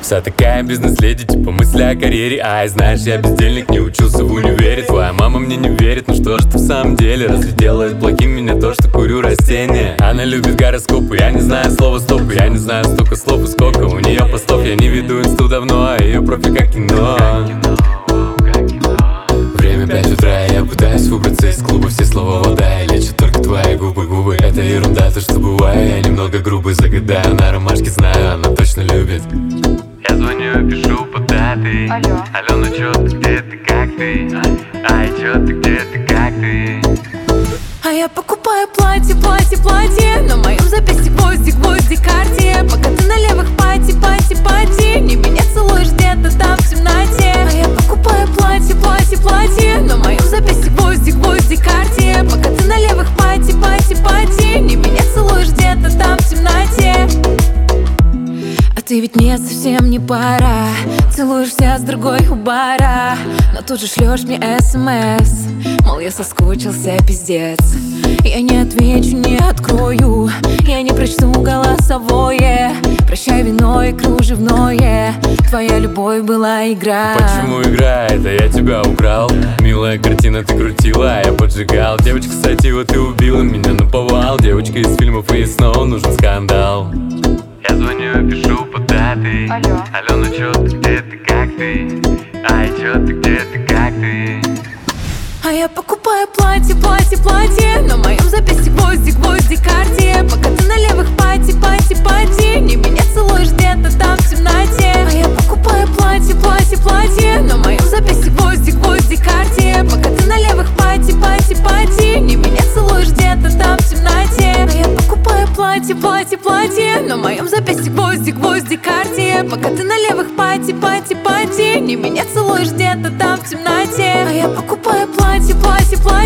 Вся такая бизнес-леди, типа мысли о карьере. Ай, знаешь, я бездельник, не учился в универе. Твоя мама мне не верит, ну что ж ты в самом деле? Разве делает плохим меня то, что курю растения? Она любит гороскопы, я не знаю слова стоп. Я не знаю столько слов и сколько у нее постов. Я не веду инсту давно, а ее профиль как кино. Время 5 утра, и я пытаюсь выбраться из клуба. Все слова вода, и лечат только твои губы. Это ерунда, то что бываю, я немного грубый. Загадаю на ромашке, знаю, она точно любит. Я звоню и пишу по даты. Алло, ну чё ты, где ты, как ты? Ай, чё ты, где ты, как ты? А я покупаю платье, платье, платье. На моем запястье гвозди, гвозди, карте. Пока ты на левых пати, пати, пати. Не меня целуешь где-то там в темноте. А я покупаю платье, платье, платье. На моем запястье гвозди, гвозди, карте. Пока ты на левых пати, пати, пати. Не меня целуешь где-то там в темноте. А ты ведь мне совсем не пора. Целуешься с другой у бара, но тут же шлешь мне СМС, мол, я соскучился, пиздец. Я не отвечу, не открою, я не прочту голосовое. Прощай, вино и кружевное, твоя любовь была игра. Почему игра? Это я тебя украл. Милая картина, ты крутила, а я поджигал. Девочка, кстати, вот ты убила меня наповал. Девочка из фильмов, и снова нужен скандал. Я звоню и пишу по даты. Алло, ну чё ты, где ты, как ты? Ай, чё ты, где ты, как ты? А я покупаю платье, платье, платье. На моем запястье гвозди, гвозди, карте. Пока ты на левых пати, пати, пати. Не меня целуешь где-то там в темноте. А я покупаю платье, платье, платье. На моем запястье гвозди, гвозди, карте. Пока ты на левых пати, пати, пати. Не меня целуешь где-то там в темноте. А я покупаю платье, платье, платье. На моем запястье гвозди, гвозди, карте. Пока ты на левых пати, пати, пати. Не меня целуешь где-то там в темноте. А я покупаю платье, платье, платье.